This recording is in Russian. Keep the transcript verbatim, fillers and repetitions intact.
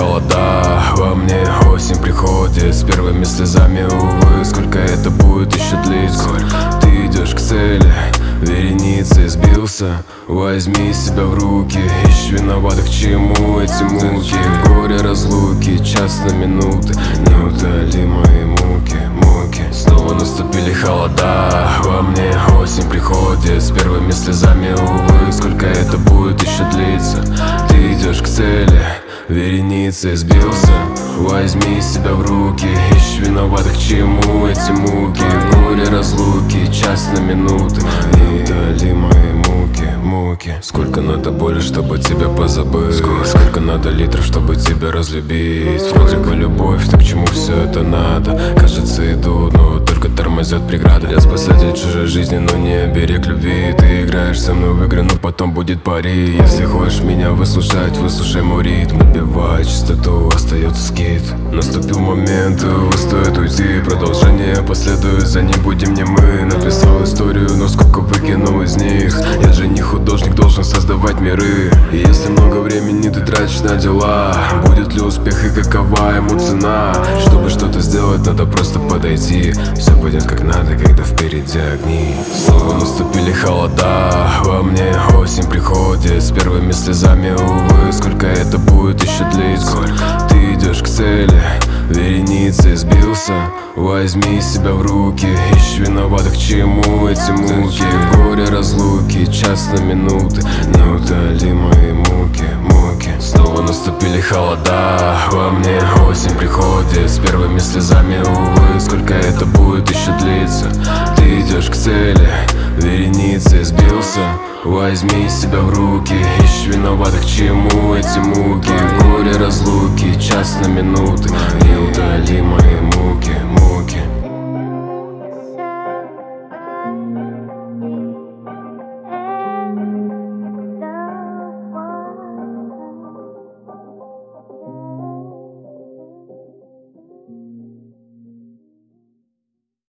холода, во мне осень приходит с первыми слезами, увы. Сколько это будет еще длиться? Ты идешь к цели, вереницей сбился. Возьми себя в руки, ищи виноватых, к чему эти муки. Горе разлуки, час на минуты, неутолимые муки, муки. Снова наступили холода, во мне осень приходит с первыми слезами, увы. Сколько это будет еще длиться? Ты идешь к цели, вереницей сбился. Возьми себя в руки, ищи виноватых, к чему эти муки. Горе разлуки, час на минуты, неутолимые муки, муки. Сколько надо боли, чтобы тебя позабыть? Сколько, сколько надо литров, чтобы тебя разлюбить? Вроде бы любовь, так к чему все это надо? Кажется, иду, но только тормозят преграды. Я спасатель чужой жизни, но не берег любви. Ты играешь со мной в игры, но потом будет пари. Если хочешь меня выслушать, выслушай мой ритм. Набивай частоту, остается скид. Наступил момент, его стоит уйти. Продолжение последует, за ним будем не мы. Написал историю, но сколько выкинул из них. Я же не художник, должен создавать миры. И если много времени ты тратишь на дела, будет ли успех и какова ему цена? Чтобы что-то сделать, надо просто подойти. Все пойдет как надо, когда впереди огни. Снова наступили холода, во мне осень приходит с первыми слезами, увы. Сколько это будет еще длиться? Ты идешь к цели, вереницей сбился. Возьми себя в руки, ищи виноватых, к чему эти муки. Горе разлуки, час на минуты, неутолимые муки, муки. Снова наступили холода, во мне осень приходит с первыми слезами, увы. Сколько это будет еще длиться? Ты идешь к цели, вереницей сбился. Возьми себя в руки, ищи виноватых, к чему эти муки. Горе разлуки, час на минуты, неутолимые